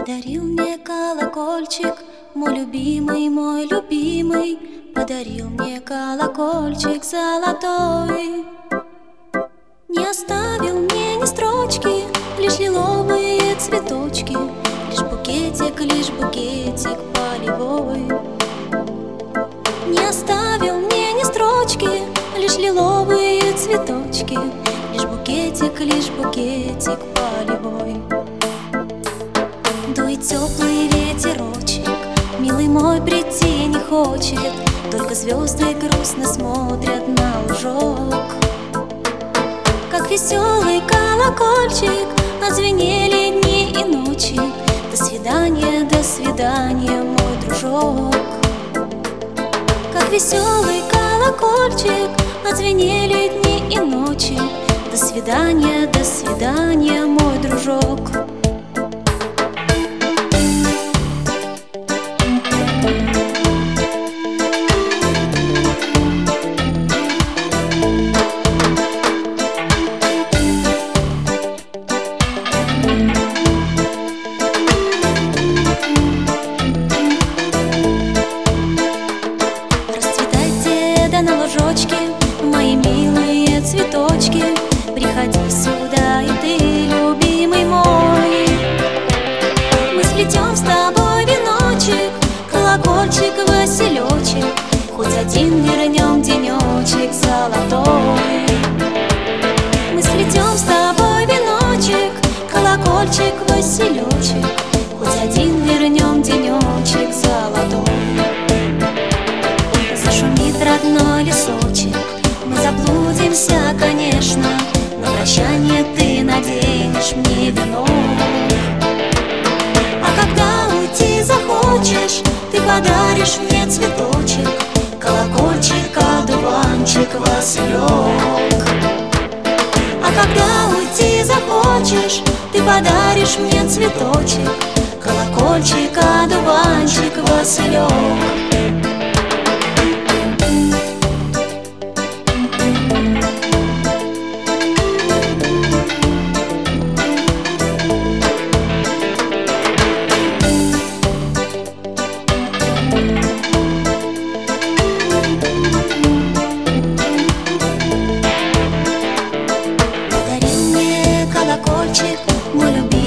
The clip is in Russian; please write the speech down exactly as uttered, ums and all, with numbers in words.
Подарил мне колокольчик, мой любимый, мой любимый. Подарил мне колокольчик золотой. Не оставил мне ни строчки, лишь лиловые цветочки, лишь букетик, лишь букетик полевой. Не оставил мне ни строчки, лишь лиловые цветочки, лишь букетик, лишь букетик полевой. Дует теплый ветерочек, милый мой прийти не хочет, только звезды грустно смотрят на лужок. Как веселый колокольчик отзвенели дни и ночи. До свидания, до свидания, мой дружок. Как веселый колокольчик отзвенели дни и ночи. До свидания, до свидания, мой дружок. На ложочке, мои милые цветочки, приходи сюда и ты, любимый мой. Мы сплетем с тобой веночек, колокольчик, василечек, хоть один вернем денечек золотой. Мы сплетем с тобой веночек, колокольчик, василечек, хоть один вернем денечек золотой. Родной лесочек, мы заблудимся, конечно, на прощание ты наденешь мне венок. А когда уйти захочешь, ты подаришь мне цветочек, колокольчик, одуванчик, василек. А когда уйти захочешь, ты подаришь мне цветочек, колокольчик, одуванчик, василек. Колокольчик, мой любимый.